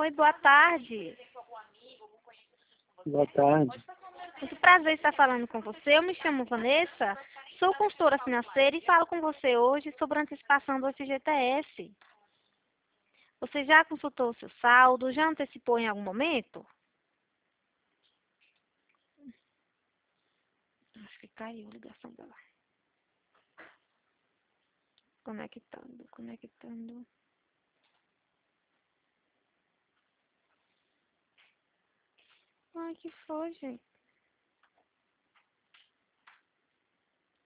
Oi, boa tarde. Boa tarde. Muito prazer estar falando com você. Eu me chamo Vanessa, sou consultora financeira e falo com você hoje sobre a antecipação do FGTS. Você já consultou o seu saldo? Já antecipou em algum momento? Acho que caiu a ligação dela. Conectando. Ai, que foi, gente?